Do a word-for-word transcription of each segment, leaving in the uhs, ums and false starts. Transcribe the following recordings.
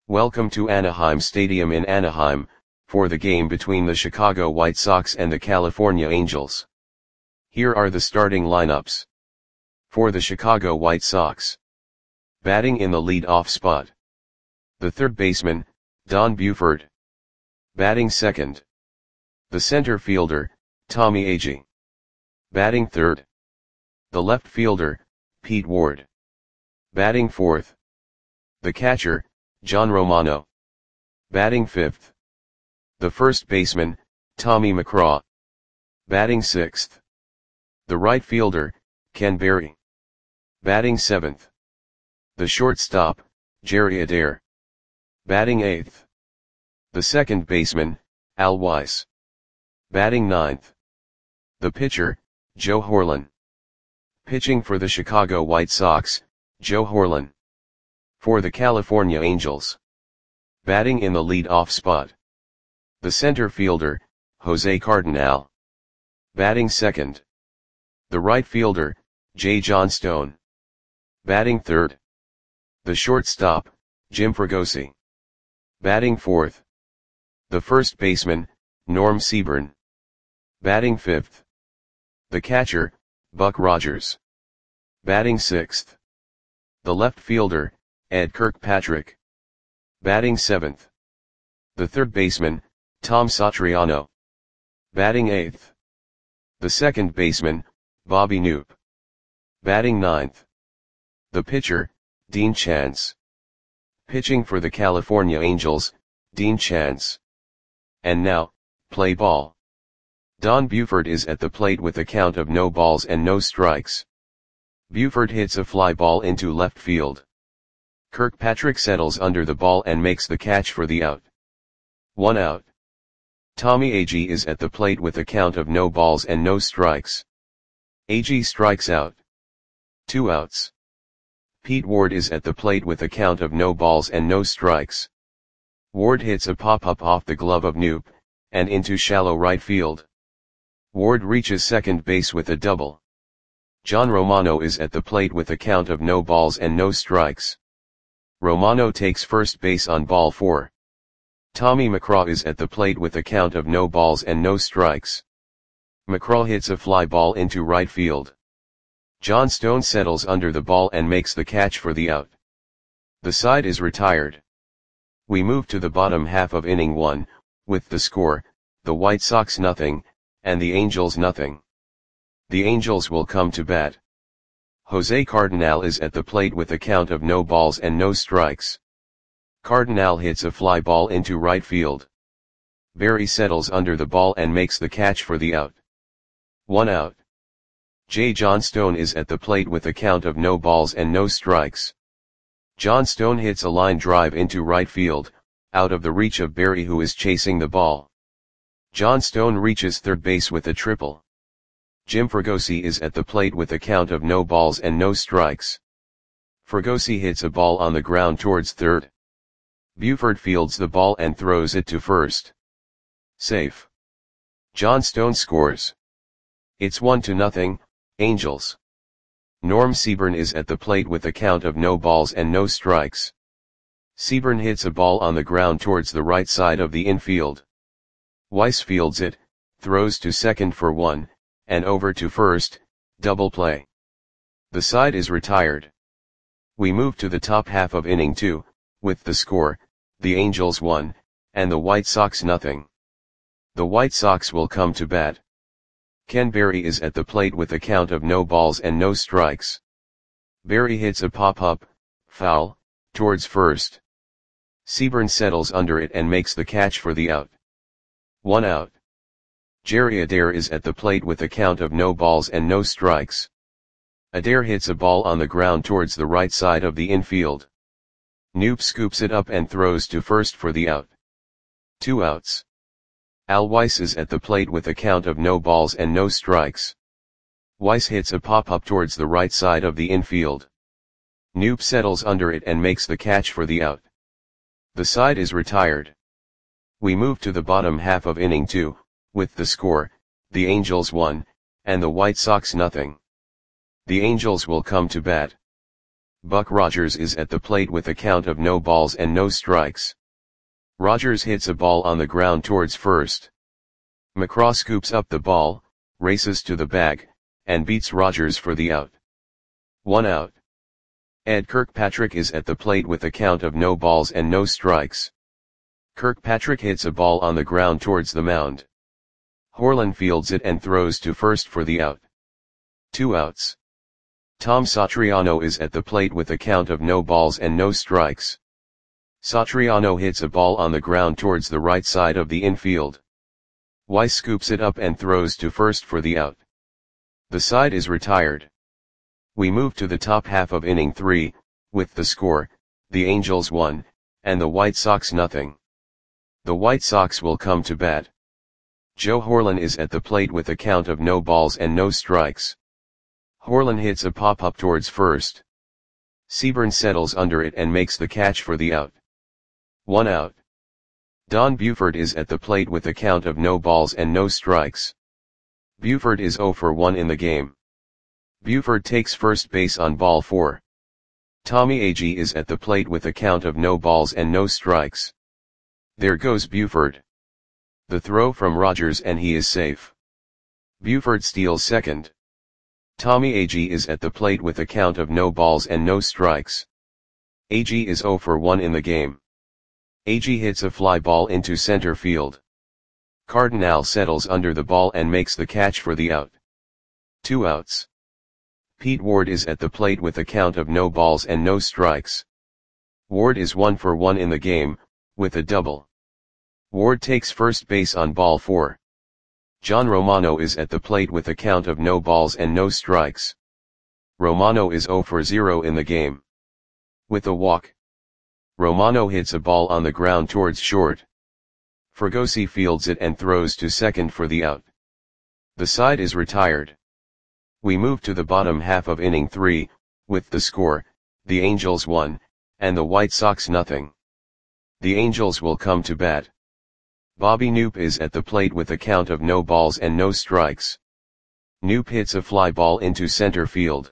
Welcome to Anaheim Stadium in Anaheim, for the game between the Chicago White Sox and the California Angels. Here are the starting lineups. For the Chicago White Sox. Batting in the lead-off spot. The third baseman, Don Buford. Batting second. The center fielder, Tommy Agee. Batting third. The left fielder, Pete Ward. Batting fourth. The catcher, John Romano. Batting fifth. The first baseman, Tommy McCraw. Batting sixth. The right fielder, Ken Berry. Batting seventh. The shortstop, Jerry Adair. Batting eighth. The second baseman, Al Weiss. Batting ninth. The pitcher, Joe Horlen. Pitching for the Chicago White Sox, Joe Horlen. For the California Angels. Batting in the lead-off spot. The center fielder, Jose Cardinal. Batting second. The right fielder, Jay Johnstone. Batting third. The shortstop, Jim Fregosi. Batting fourth. The first baseman, Norm Seaburn. Batting fifth. The catcher, Buck Rogers. Batting sixth. The left fielder, Ed Kirkpatrick. Batting seventh. The third baseman, Tom Satriano. Batting eighth. The second baseman, Bobby Knoop. Batting ninth. The pitcher, Dean Chance. Pitching for the California Angels, Dean Chance. And now, play ball. Don Buford is at the plate with a count of no balls and no strikes. Buford hits a fly ball into left field. Kirkpatrick settles under the ball and makes the catch for the out. One out. Tommy Agee is at the plate with a count of no balls and no strikes. Agee strikes out. Two outs. Pete Ward is at the plate with a count of no balls and no strikes. Ward hits a pop-up off the glove of Knoop, and into shallow right field. Ward reaches second base with a double. John Romano is at the plate with a count of no balls and no strikes. Romano takes first base on ball four. Tommy McCraw is at the plate with a count of no balls and no strikes. McCraw hits a fly ball into right field. Johnstone settles under the ball and makes the catch for the out. The side is retired. We move to the bottom half of inning one, with the score, the White Sox nothing, and the Angels nothing. The Angels will come to bat. Jose Cardinal is at the plate with a count of no balls and no strikes. Cardinal hits a fly ball into right field. Berry settles under the ball and makes the catch for the out. One out. Jay Johnstone is at the plate with a count of no balls and no strikes. Johnstone hits a line drive into right field, out of the reach of Berry, who is chasing the ball. Johnstone reaches third base with a triple. Jim Fregosi is at the plate with a count of no balls and no strikes. Fregosi hits a ball on the ground towards third. Buford fields the ball and throws it to first. Safe. Johnstone scores. It's one to nothing, Angels. Norm Seaburn is at the plate with a count of no balls and no strikes. Seaburn hits a ball on the ground towards the right side of the infield. Weiss fields it, throws to second for one, and over to first, double play. The side is retired. We move to the top half of inning two, with the score, the Angels one, and the White Sox nothing. The White Sox will come to bat. Ken Berry is at the plate with a count of no balls and no strikes. Berry hits a pop-up, foul, towards first. Seaburn settles under it and makes the catch for the out. One out. Jerry Adair is at the plate with a count of no balls and no strikes. Adair hits a ball on the ground towards the right side of the infield. Knoop scoops it up and throws to first for the out. Two outs. Al Weiss is at the plate with a count of no balls and no strikes. Weiss hits a pop-up towards the right side of the infield. Knoop settles under it and makes the catch for the out. The side is retired. We move to the bottom half of inning two, with the score, the Angels one, and the White Sox nothing. The Angels will come to bat. Buck Rogers is at the plate with a count of no balls and no strikes. Rogers hits a ball on the ground towards first. McCraw scoops up the ball, races to the bag, and beats Rogers for the out. One out. Ed Kirkpatrick is at the plate with a count of no balls and no strikes. Kirkpatrick hits a ball on the ground towards the mound. Horlen fields it and throws to first for the out. Two outs. Tom Satriano is at the plate with a count of no balls and no strikes. Satriano hits a ball on the ground towards the right side of the infield. Weiss scoops it up and throws to first for the out. The side is retired. We move to the top half of inning three, with the score, the Angels one, and the White Sox nothing. The White Sox will come to bat. Joe Horlen is at the plate with a count of no balls and no strikes. Horlen hits a pop-up towards first. Seaburn settles under it and makes the catch for the out. One out. Don Buford is at the plate with a count of no balls and no strikes. Buford is oh for one in the game. Buford takes first base on ball four. Tommy Agee is at the plate with a count of no balls and no strikes. There goes Buford. The throw from Rogers and he is safe. Buford steals second. Tommy Agee is at the plate with a count of no balls and no strikes. Agee is oh for one in the game. Agee hits a fly ball into center field. Cardinal settles under the ball and makes the catch for the out. Two outs. Pete Ward is at the plate with a count of no balls and no strikes. Ward is one for one in the game, with a double. Ward takes first base on ball four. John Romano is at the plate with a count of no balls and no strikes. Romano is oh for zero in the game. With a walk. Romano hits a ball on the ground towards short. Fregosi fields it and throws to second for the out. The side is retired. We move to the bottom half of inning three, with the score, the Angels one, and the White Sox nothing. The Angels will come to bat. Bobby Knoop is at the plate with a count of no balls and no strikes. Knoop hits a fly ball into center field.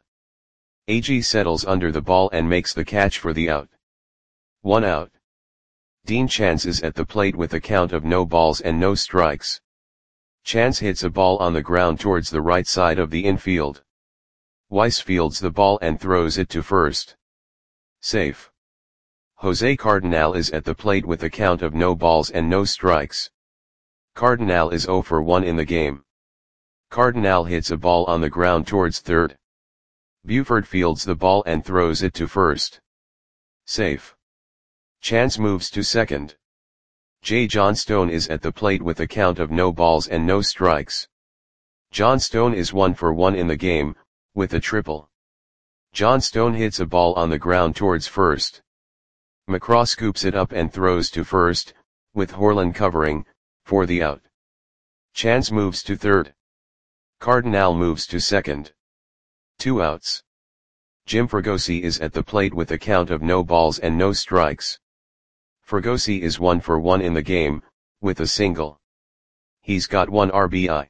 Agee settles under the ball and makes the catch for the out. One out. Dean Chance is at the plate with a count of no balls and no strikes. Chance hits a ball on the ground towards the right side of the infield. Weiss fields the ball and throws it to first. Safe. Jose Cardinal is at the plate with a count of no balls and no strikes. Cardinal is oh for one in the game. Cardinal hits a ball on the ground towards third. Buford fields the ball and throws it to first. Safe. Chance moves to second. J. Johnstone is at the plate with a count of no balls and no strikes. Johnstone is one for one in the game, with a triple. Johnstone hits a ball on the ground towards first. McCraw scoops it up and throws to first, with Horlen covering, for the out. Chance moves to third. Cardinal moves to second. Two outs. Jim Fregosi is at the plate with a count of no balls and no strikes. Fregosi is one for one in the game, with a single. He's got one R B I.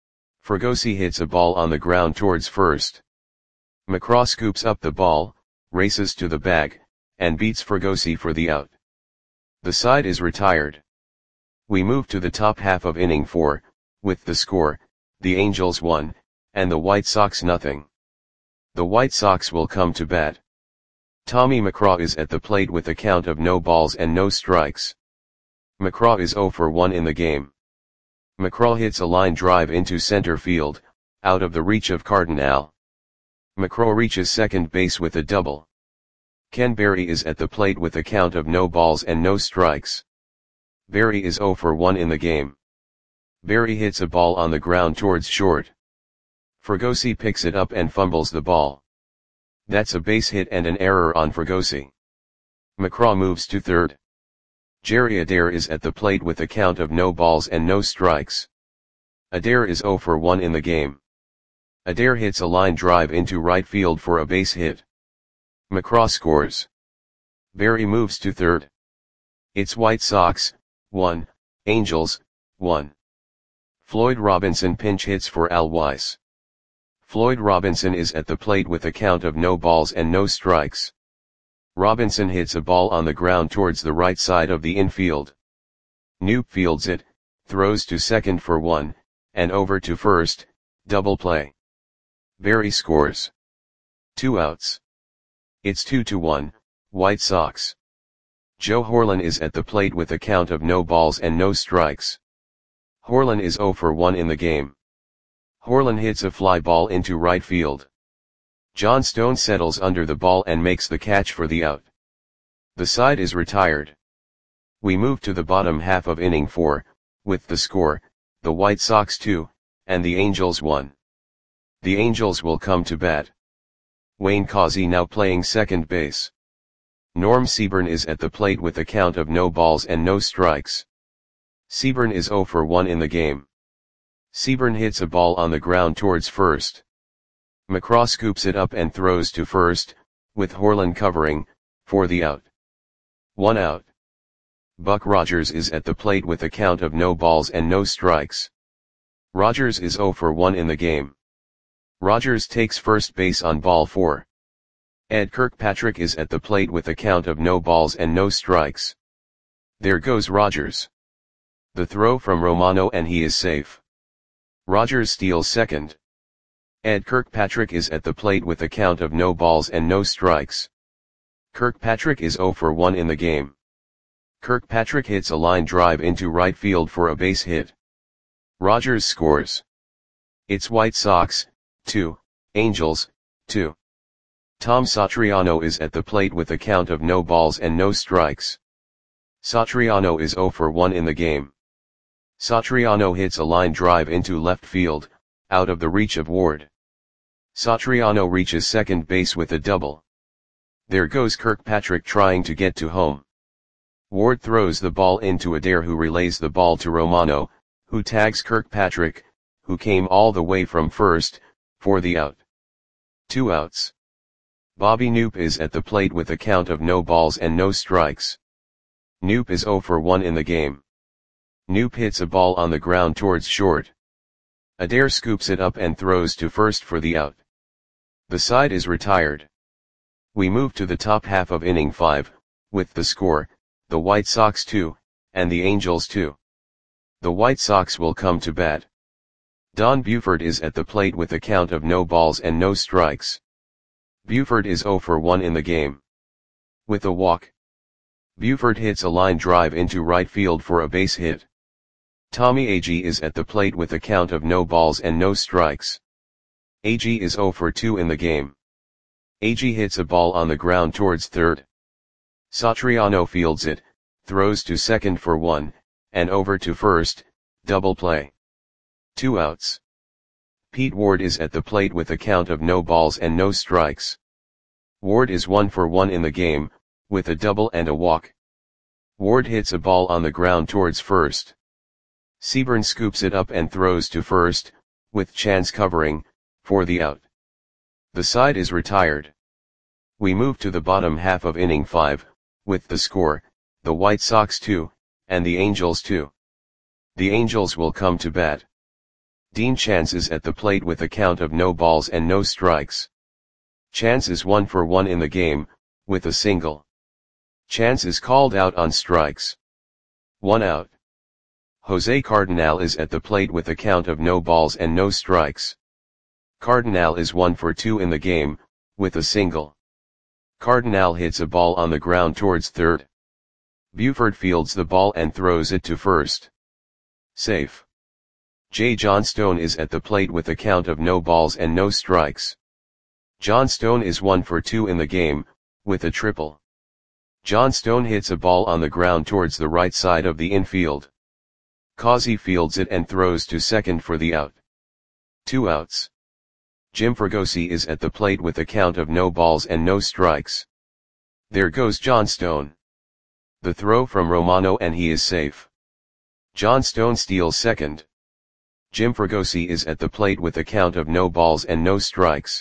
Fregosi hits a ball on the ground towards first. McCraw scoops up the ball, races to the bag, and beats Fregosi for the out. The side is retired. We move to the top half of inning four, with the score, the Angels one, and the White Sox nothing. The White Sox will come to bat. Tommy McCraw is at the plate with a count of no balls and no strikes. McCraw is oh for one in the game. McCraw hits a line drive into center field, out of the reach of Cardinal. McCraw reaches second base with a double. Ken Berry is at the plate with a count of no balls and no strikes. Berry is oh for one in the game. Berry hits a ball on the ground towards short. Fregosi picks it up and fumbles the ball. That's a base hit and an error on Fregosi. McCraw moves to third. Jerry Adair is at the plate with a count of no balls and no strikes. Adair is oh for one in the game. Adair hits a line drive into right field for a base hit. McCraw scores. Berry moves to third. It's White Sox, one, Angels, one. Floyd Robinson pinch hits for Al Weiss. Floyd Robinson is at the plate with a count of no balls and no strikes. Robinson hits a ball on the ground towards the right side of the infield. Knoop fields it, throws to second for one, and over to first, double play. Berry scores. Two outs. It's two to one, White Sox. Joe Horlen is at the plate with a count of no balls and no strikes. Horlen is oh for one in the game. Horlen hits a fly ball into right field. John Stone settles under the ball and makes the catch for the out. The side is retired. We move to the bottom half of inning four, with the score, the White Sox two, and the Angels one. The Angels will come to bat. Wayne Causey now playing second base. Norm Seaburn is at the plate with a count of no balls and no strikes. Seaburn is oh for one in the game. Seaburn hits a ball on the ground towards first. McCraw scoops it up and throws to first, with Horlen covering, for the out. One out. Buck Rogers is at the plate with a count of no balls and no strikes. Rogers is oh for one in the game. Rogers takes first base on ball four. Ed Kirkpatrick is at the plate with a count of no balls and no strikes. There goes Rogers. The throw from Romano and he is safe. Rogers steals second. Ed Kirkpatrick is at the plate with a count of no balls and no strikes. Kirkpatrick is oh for one in the game. Kirkpatrick hits a line drive into right field for a base hit. Rogers scores. It's White Sox, two, Angels, two. Tom Satriano is at the plate with a count of no balls and no strikes. Satriano is oh for one in the game. Satriano hits a line drive into left field, out of the reach of Ward. Satriano reaches second base with a double. There goes Kirkpatrick trying to get to home. Ward throws the ball into Adair, who relays the ball to Romano, who tags Kirkpatrick, who came all the way from first, for the out. Two outs. Bobby Knoop is at the plate with a count of no balls and no strikes. Knoop is oh for one in the game. Knoop hits a ball on the ground towards short. Adair scoops it up and throws to first for the out. The side is retired. We move to the top half of inning five, with the score, the White Sox two, and the Angels two. The White Sox will come to bat. Don Buford is at the plate with a count of no balls and no strikes. Buford is oh for one in the game. With a walk. Buford hits a line drive into right field for a base hit. Tommy Agee is at the plate with a count of no balls and no strikes. Agee is oh for two in the game. Agee hits a ball on the ground towards third. Satriano fields it, throws to second for one, and over to first, double play. Two outs. Pete Ward is at the plate with a count of no balls and no strikes. Ward is one for one in the game, with a double and a walk. Ward hits a ball on the ground towards first. Seaburn scoops it up and throws to first, with Chance covering, for the out. The side is retired. We move to the bottom half of inning five, with the score, the White Sox two, and the Angels two. The Angels will come to bat. Dean Chance is at the plate with a count of no balls and no strikes. Chance is one for one in the game, with a single. Chance is called out on strikes. One out. Jose Cardinal is at the plate with a count of no balls and no strikes. Cardinal is one for two in the game, with a single. Cardinal hits a ball on the ground towards third. Buford fields the ball and throws it to first. Safe. J. John Stone is at the plate with a count of no balls and no strikes. John Stone is one for two in the game, with a triple. John Stone hits a ball on the ground towards the right side of the infield. Causey fields it and throws to second for the out. Two outs. Jim Fregosi is at the plate with a count of no balls and no strikes. There goes John Stone. The throw from Romano and he is safe. John Stone steals second. Jim Fregosi is at the plate with a count of no balls and no strikes.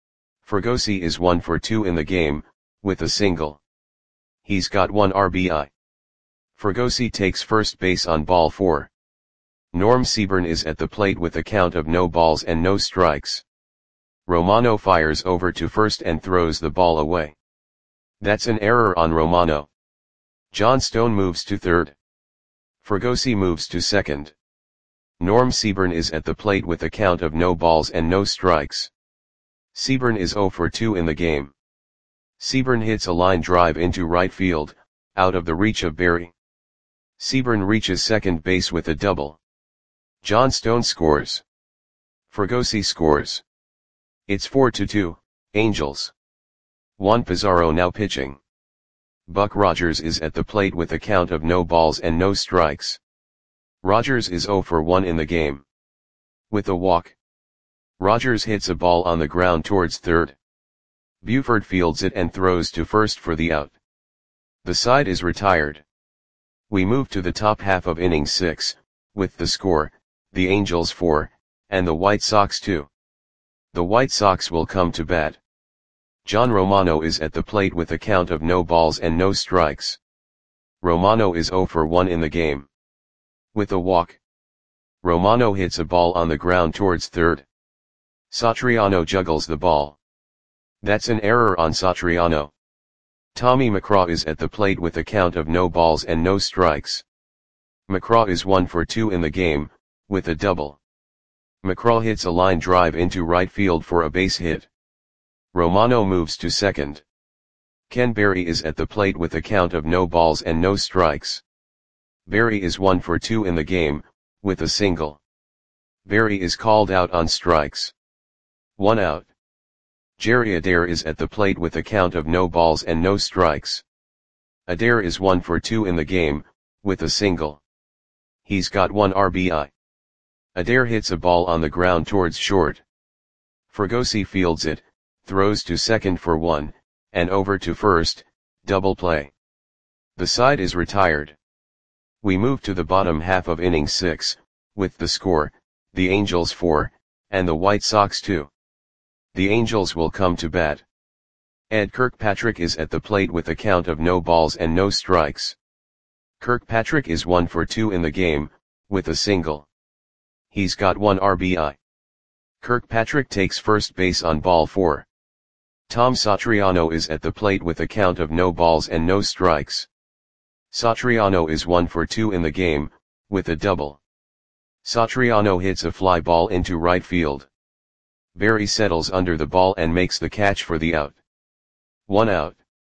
Fregosi is one for two in the game, with a single. He's got one R B I. Fregosi takes first base on ball four. Norm Seaburn is at the plate with a count of no balls and no strikes. Romano fires over to first and throws the ball away. That's an error on Romano. John Stone moves to third. Fregosi moves to second. Norm Seaburn is at the plate with a count of no balls and no strikes. Seaburn is zero for two in the game. Seaburn hits a line drive into right field, out of the reach of Berry. Seaburn reaches second base with a double. John Stone scores. Fregosi scores. It's four to two, Angels. Juan Pizarro now pitching. Buck Rogers is at the plate with a count of no balls and no strikes. Rogers is zero for one in the game. With a walk. Rogers hits a ball on the ground towards third. Buford fields it and throws to first for the out. The side is retired. We move to the top half of inning six, with the score, the Angels four, and the White Sox two. The White Sox will come to bat. John Romano is at the plate with a count of no balls and no strikes. Romano is zero for one in the game. With a walk. Romano hits a ball on the ground towards third. Satriano juggles the ball. That's an error on Satriano. Tommy McCraw is at the plate with a count of no balls and no strikes. McCraw is one for two in the game, with a double. McCraw hits a line drive into right field for a base hit. Romano moves to second. Ken Berry is at the plate with a count of no balls and no strikes. Berry is one for two in the game, with a single. Berry is called out on strikes. One out. Jerry Adair is at the plate with a count of no balls and no strikes. Adair is one for two in the game, with a single. He's got one R B I. Adair hits a ball on the ground towards short. Fregosi fields it, throws to second for one, and over to first, double play. The side is retired. We move to the bottom half of inning six, with the score, the Angels four, and the White Sox two. The Angels will come to bat. Ed Kirkpatrick is at the plate with a count of no balls and no strikes. Kirkpatrick is one for two in the game, with a single. He's got one R B I. Kirkpatrick takes first base on ball four. Tom Satriano is at the plate with a count of no balls and no strikes. Satriano is one for two in the game, with a double. Satriano hits a fly ball into right field. Berry settles under the ball and makes the catch for the out. One out.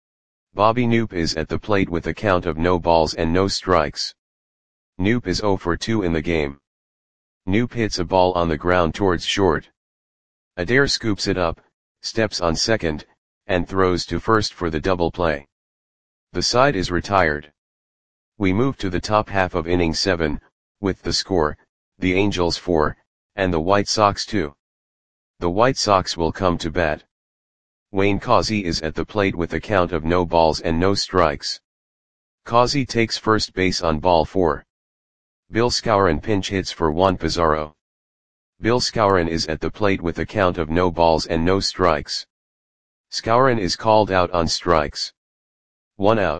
Bobby Knoop is at the plate with a count of no balls and no strikes. Knoop is zero for two in the game. Knoop hits a ball on the ground towards short. Adair scoops it up, steps on second, and throws to first for the double play. The side is retired. We move to the top half of inning seven, with the score, the Angels four, and the White Sox two. The White Sox will come to bat. Wayne Causey is at the plate with a count of no balls and no strikes. Causey takes first base on ball four. Bill Skowron pinch hits for Juan Pizarro. Bill Skowron is at the plate with a count of no balls and no strikes. Skowron is called out on strikes. One out.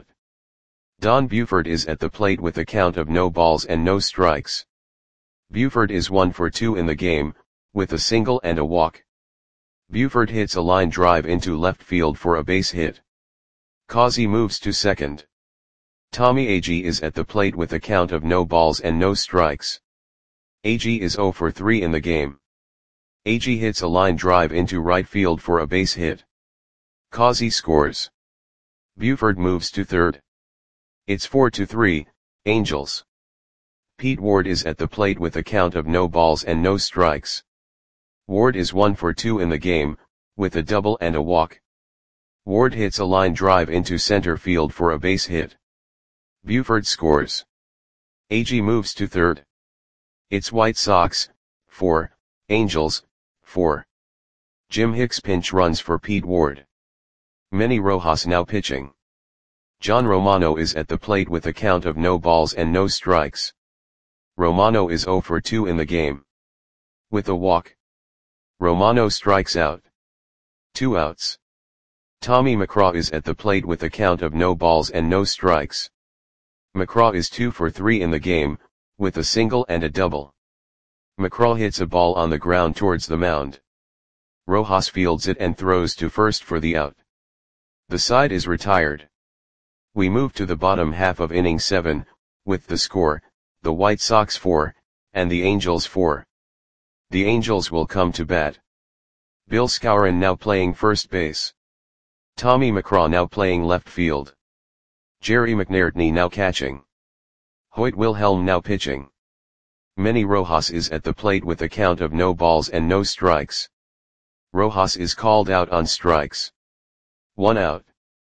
Don Buford is at the plate with a count of no balls and no strikes. Buford is one for two in the game, with a single and a walk. Buford hits a line drive into left field for a base hit. Causey moves to second. Tommy Agee is at the plate with a count of no balls and no strikes. Agee is zero for three in the game. Agee hits a line drive into right field for a base hit. Causey scores. Buford moves to third. It's four to three, Angels. Pete Ward is at the plate with a count of no balls and no strikes. Ward is one for two in the game, with a double and a walk. Ward hits a line drive into center field for a base hit. Buford scores. Agee moves to third. It's White Sox, four, Angels, four. Jim Hicks pinch runs for Pete Ward. Manny Rojas now pitching. John Romano is at the plate with a count of no balls and no strikes. Romano is zero for two in the game. With a walk. Romano strikes out. Two outs. Tommy McCraw is at the plate with a count of no balls and no strikes. McCraw is two for three in the game, with a single and a double. McCraw hits a ball on the ground towards the mound. Rojas fields it and throws to first for the out. The side is retired. We move to the bottom half of inning seven, with the score, the White Sox four, and the Angels four. The Angels will come to bat. Bill Skowron now playing first base. Tommy McGraw now playing left field. Jerry McNairtney now catching. Hoyt Wilhelm now pitching. Manny Rojas is at the plate with a count of no balls and no strikes. Rojas is called out on strikes. One out.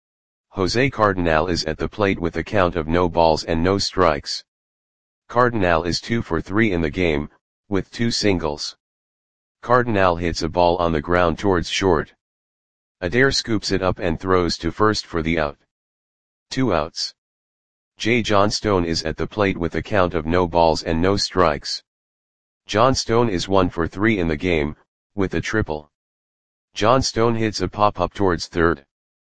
Jose Cardinal is at the plate with a count of no balls and no strikes. Cardinal is two for three in the game, with two singles. Cardinal hits a ball on the ground towards short. Adair scoops it up and throws to first for the out. Two outs. Jay Johnstone is at the plate with a count of no balls and no strikes. Johnstone is one for three in the game, with a triple. Johnstone hits a pop-up towards third.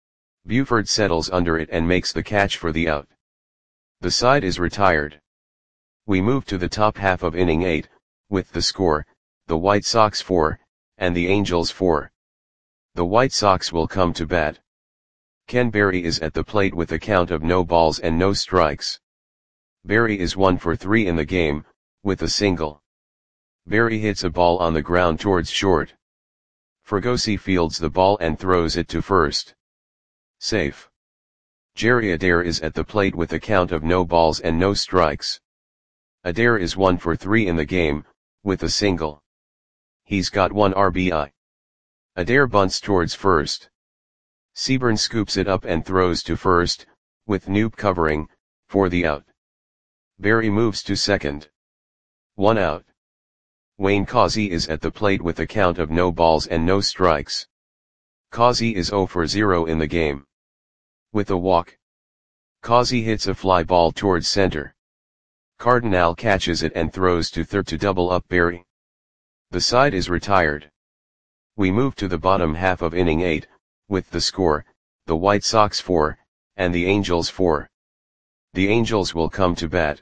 Buford settles under it and makes the catch for the out. The side is retired. We move to the top half of inning eight, with the score, the White Sox four, and the Angels four. The White Sox will come to bat. Ken Berry is at the plate with a count of no balls and no strikes. Berry is one for three in the game, with a single. Berry hits a ball on the ground towards short. Fregosi fields the ball and throws it to first. Safe. Jerry Adair is at the plate with a count of no balls and no strikes. Adair is one for three in the game, with a single. He's got one R B I. Adair bunts towards first. Seaburn scoops it up and throws to first, with Knoop covering, for the out. Berry moves to second. One out. Wayne Causey is at the plate with a count of no balls and no strikes. Causey is zero for zero in the game. With a walk. Causey hits a fly ball towards center. Cardinal catches it and throws to third to double up Berry. The side is retired. We move to the bottom half of inning eight, with the score, the White Sox four, and the Angels four. The Angels will come to bat.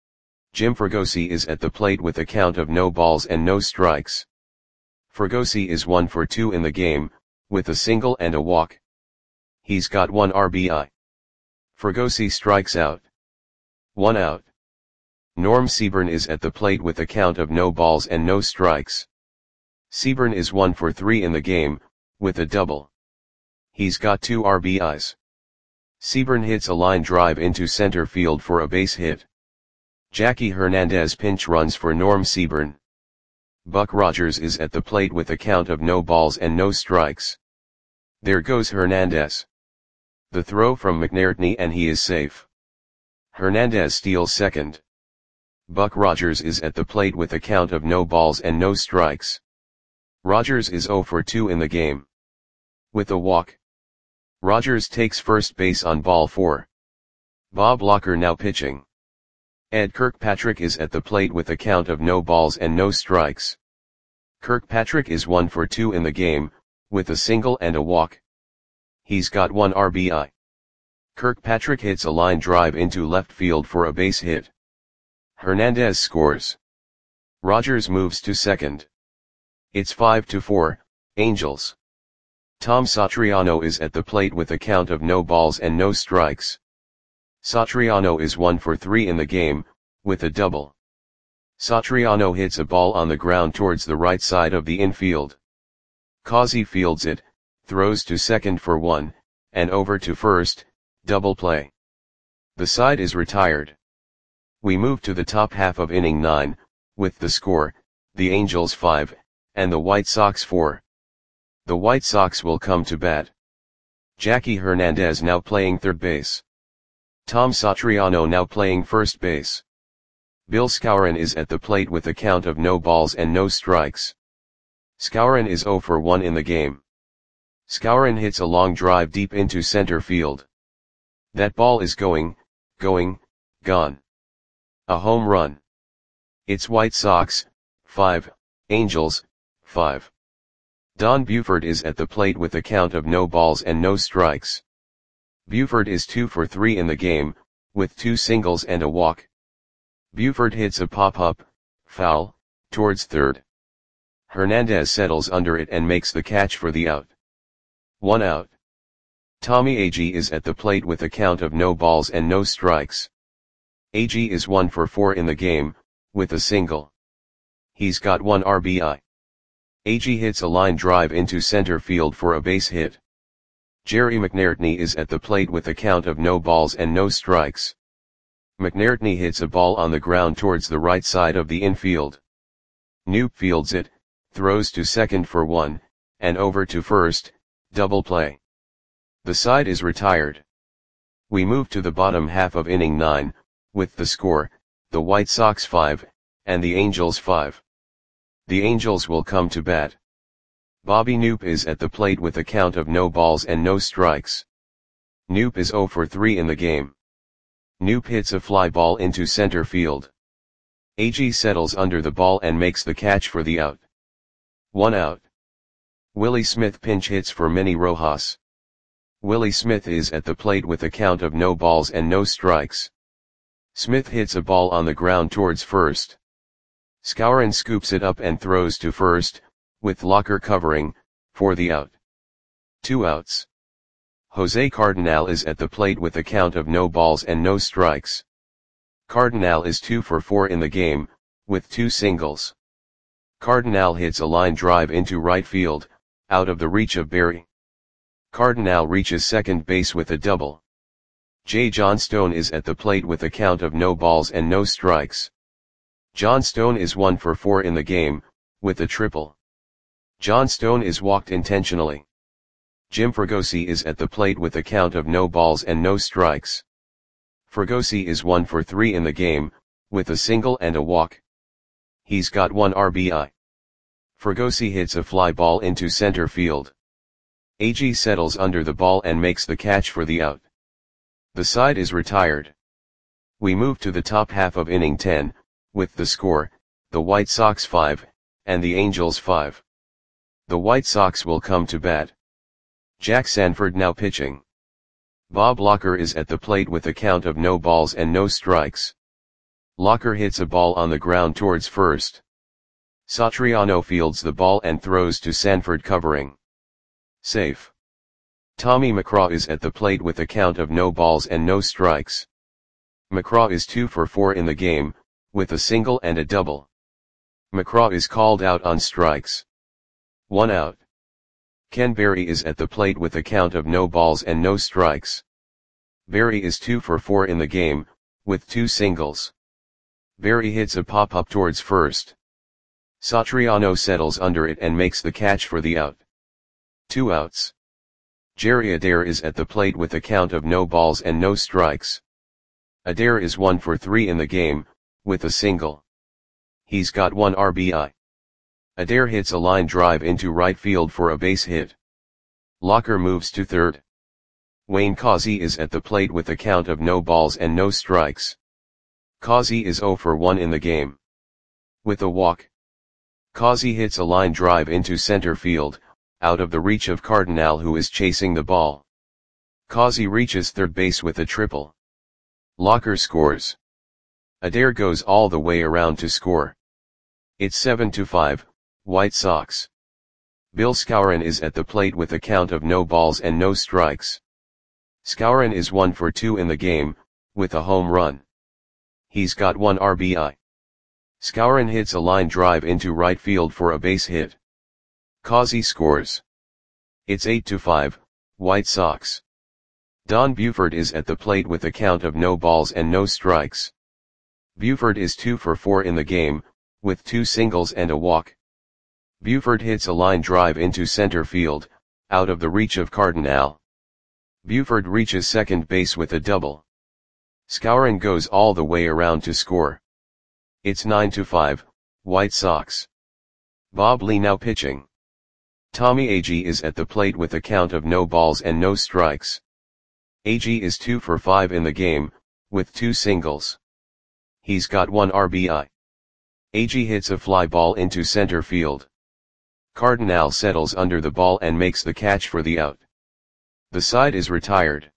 Jim Fregosi is at the plate with a count of no balls and no strikes. Fregosi is one for two in the game, with a single and a walk. He's got one R B I. Fregosi strikes out. One out. Norm Seaburn is at the plate with a count of no balls and no strikes. Seaburn is one for three in the game, with a double. He's got two R B Is. Seaburn hits a line drive into center field for a base hit. Jackie Hernandez pinch runs for Norm Seaburn. Buck Rogers is at the plate with a count of no balls and no strikes. There goes Hernandez. The throw from McNairtney and he is safe. Hernandez steals second. Buck Rogers is at the plate with a count of no balls and no strikes. Rogers is zero for two in the game. With a walk. Rogers takes first base on ball four. Bob Locker now pitching. Ed Kirkpatrick is at the plate with a count of no balls and no strikes. Kirkpatrick is one for two in the game, with a single and a walk. He's got one R B I. Kirkpatrick hits a line drive into left field for a base hit. Hernandez scores. Rogers moves to second. It's five to four, Angels. Tom Satriano is at the plate with a count of no balls and no strikes. Satriano is one for three in the game, with a double. Satriano hits a ball on the ground towards the right side of the infield. Causey fields it, throws to second for one, and over to first, double play. The side is retired. We move to the top half of inning nine, with the score, the Angels five, and the White Sox four. The White Sox will come to bat. Jackie Hernandez now playing third base. Tom Satriano now playing first base. Bill Skowron is at the plate with a count of no balls and no strikes. Skowron is zero for one in the game. Skowron hits a long drive deep into center field. That ball is going, going, gone. A home run. It's White Sox, five, Angels, five. Don Buford is at the plate with a count of no balls and no strikes. Buford is two for three in the game, with two singles and a walk. Buford hits a pop-up, foul, towards third. Hernandez settles under it and makes the catch for the out. One out. Tommy Agee is at the plate with a count of no balls and no strikes. Agee is one for four in the game, with a single. He's got one R B I. Agee hits a line drive into center field for a base hit. Jerry McNairtney is at the plate with a count of no balls and no strikes. McNairtney hits a ball on the ground towards the right side of the infield. Knoop fields it, throws to second for one, and over to first, double play. The side is retired. We move to the bottom half of inning nine, with the score, the White Sox five, and the Angels five. The Angels will come to bat. Bobby Knoop is at the plate with a count of no balls and no strikes. Knoop is zero for three in the game. Knoop hits a fly ball into center field. Agee settles under the ball and makes the catch for the out. One out. Willie Smith pinch hits for Manny Rojas. Willie Smith is at the plate with a count of no balls and no strikes. Smith hits a ball on the ground towards first. Skowron scoops it up and throws to first, with Locker covering, for the out. Two outs. Jose Cardenal is at the plate with a count of no balls and no strikes. Cardenal is two for four in the game, with two singles. Cardenal hits a line drive into right field, out of the reach of Berry. Cardenal reaches second base with a double. J. Johnstone is at the plate with a count of no balls and no strikes. Johnstone is one for four in the game, with a triple. Johnstone is walked intentionally. Jim Fregosi is at the plate with a count of no balls and no strikes. Fregosi is one for three in the game, with a single and a walk. He's got one R B I. Fregosi hits a fly ball into center field. Agee settles under the ball and makes the catch for the out. The side is retired. We move to the top half of inning ten, with the score, the White Sox five, and the Angels five. The White Sox will come to bat. Jack Sanford now pitching. Bob Locker is at the plate with a count of no balls and no strikes. Locker hits a ball on the ground towards first. Satriano fields the ball and throws to Sanford covering. Safe. Tommy McCraw is at the plate with a count of no balls and no strikes. McCraw is two for four in the game, with a single and a double. McCraw is called out on strikes. One out. Ken Berry is at the plate with a count of no balls and no strikes. Berry is two for four in the game, with two singles. Berry hits a pop-up towards first. Satriano settles under it and makes the catch for the out. Two outs. Jerry Adair is at the plate with a count of no balls and no strikes. Adair is one for three in the game, with a single. He's got one R B I. Adair hits a line drive into right field for a base hit. Locker moves to third. Wayne Causey is at the plate with a count of no balls and no strikes. Causey is zero for one in the game. With a walk. Causey hits a line drive into center field, out of the reach of Cardenal, who is chasing the ball. Causey reaches third base with a triple. Locker scores. Adair goes all the way around to score. It's seven to five, White Sox. Bill Skowron is at the plate with a count of no balls and no strikes. Skowron is one for two in the game, with a home run. He's got one R B I. Skowron hits a line drive into right field for a base hit. Causey scores. It's eight to five, White Sox. Don Buford is at the plate with a count of no balls and no strikes. Buford is two for four in the game, with two singles and a walk. Buford hits a line drive into center field, out of the reach of Cardenal. Buford reaches second base with a double. Skowron goes all the way around to score. It's nine to five, White Sox. Bob Lee now pitching. Tommy Agee is at the plate with a count of no balls and no strikes. Agee is two for five in the game, with two singles. He's got one R B I. Agee hits a fly ball into center field. Cardenal settles under the ball and makes the catch for the out. The side is retired.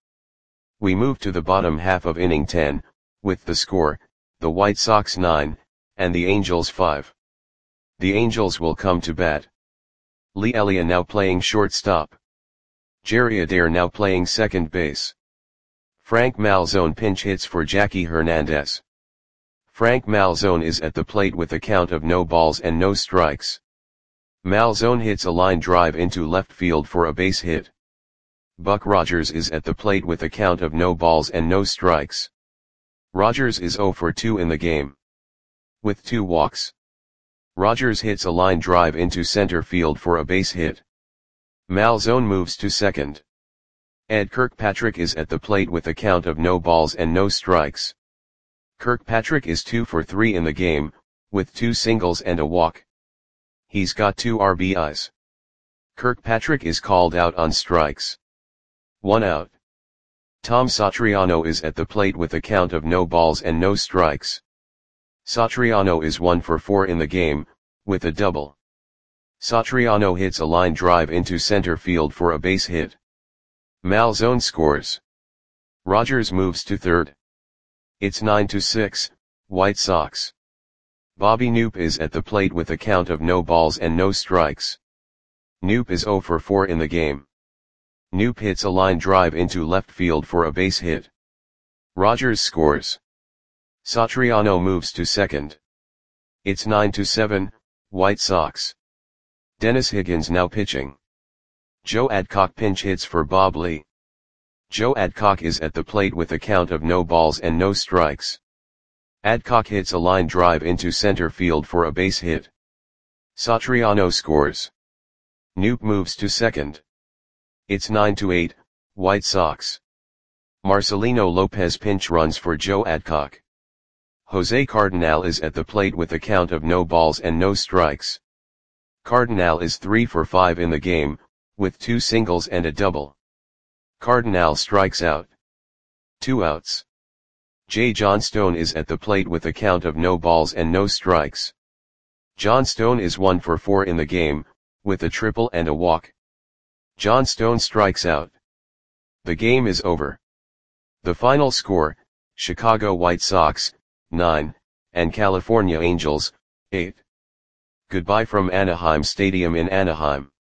We move to the bottom half of inning ten, with the score, the White Sox nine, and the Angels five. The Angels will come to bat. Lee Elliott now playing shortstop. Jerry Adair now playing second base. Frank Malzone pinch hits for Jackie Hernandez. Frank Malzone is at the plate with a count of no balls and no strikes. Malzone hits a line drive into left field for a base hit. Buck Rogers is at the plate with a count of no balls and no strikes. Rogers is zero for two in the game. With two walks. Rogers hits a line drive into center field for a base hit. Malzone moves to second. Ed Kirkpatrick is at the plate with a count of no balls and no strikes. Kirkpatrick is two for three in the game, with two singles and a walk. He's got two R B Is. Kirkpatrick is called out on strikes. One out. Tom Satriano is at the plate with a count of no balls and no strikes. Satriano is one for four in the game, with a double. Satriano hits a line drive into center field for a base hit. Malzone scores. Rogers moves to third. It's nine to six, White Sox. Bobby Knoop is at the plate with a count of no balls and no strikes. Knoop is zero for four in the game. Knoop hits a line drive into left field for a base hit. Rogers scores. Satriano moves to second. It's nine to seven, White Sox. Dennis Higgins now pitching. Joe Adcock pinch hits for Bob Lee. Joe Adcock is at the plate with a count of no balls and no strikes. Adcock hits a line drive into center field for a base hit. Satriano scores. Knoop moves to second. It's nine to eight, White Sox. Marcelino Lopez pinch runs for Joe Adcock. Jose Cardinal is at the plate with a count of no balls and no strikes. Cardinal is three for five in the game, with two singles and a double. Cardinal strikes out. Two outs. Jay Johnstone is at the plate with a count of no balls and no strikes. Johnstone is one for four in the game, with a triple and a walk. Johnstone strikes out. The game is over. The final score, Chicago White Sox, nine, and California Angels, eight. Goodbye from Anaheim Stadium in Anaheim.